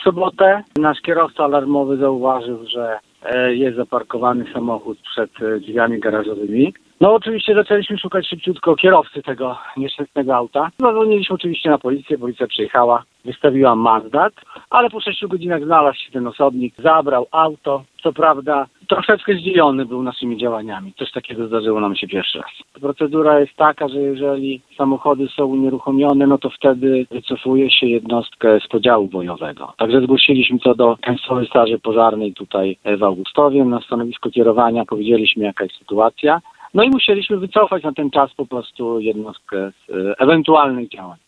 sobotę nasz kierowca alarmowy zauważył, że jest zaparkowany samochód przed drzwiami garażowymi. No oczywiście zaczęliśmy szukać szybciutko kierowcy tego nieszczęsnego auta. Zadzwoniliśmy oczywiście na policję, policja przyjechała, wystawiła mandat, ale po 6 godzinach znalazł się ten osobnik, zabrał auto. Co prawda troszeczkę zdziwiony był naszymi działaniami. Coś takiego zdarzyło nam się pierwszy raz. Procedura jest taka, że jeżeli samochody są unieruchomione, no to wtedy wycofuje się jednostkę z podziału bojowego. Także zgłosiliśmy to do Państwowej Straży Pożarnej tutaj w Augustowie na stanowisko kierowania, powiedzieliśmy jaka jest sytuacja. No i musieliśmy wycofać na ten czas po prostu jednostkę z ewentualnych działań.